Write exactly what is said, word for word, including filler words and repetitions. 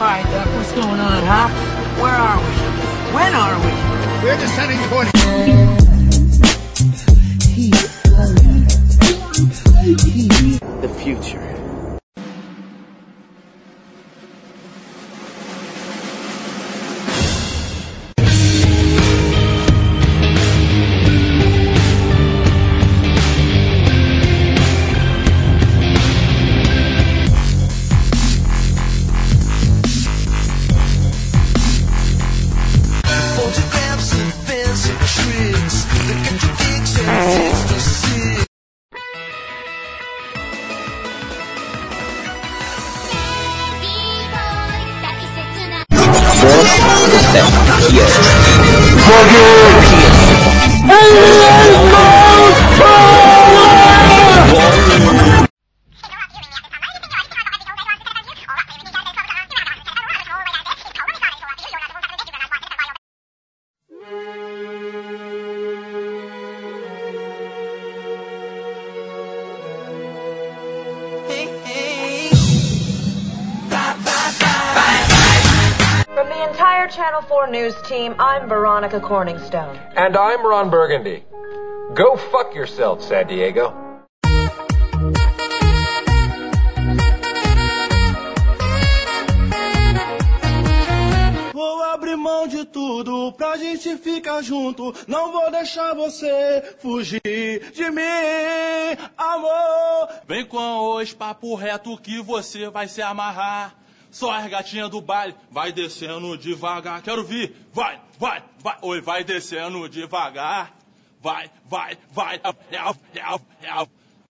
Alright, Doc, what's going on, huh? Where are we? When are we? We're descending toward... The future. From the entire Channel four News team, I'm Veronica Corningstone. And I'm Ron Burgundy. Go fuck yourself, San Diego. Vou abrir mão de tudo pra gente ficar junto. Não vou deixar você fugir de mim, amor. Vem com hoje, papo reto que você vai se amarrar. Só as gatinhas do baile, vai descendo devagar. Quero vir, vai, vai, vai. Oi, vai descendo devagar. Vai, vai, vai. É, é, é, é.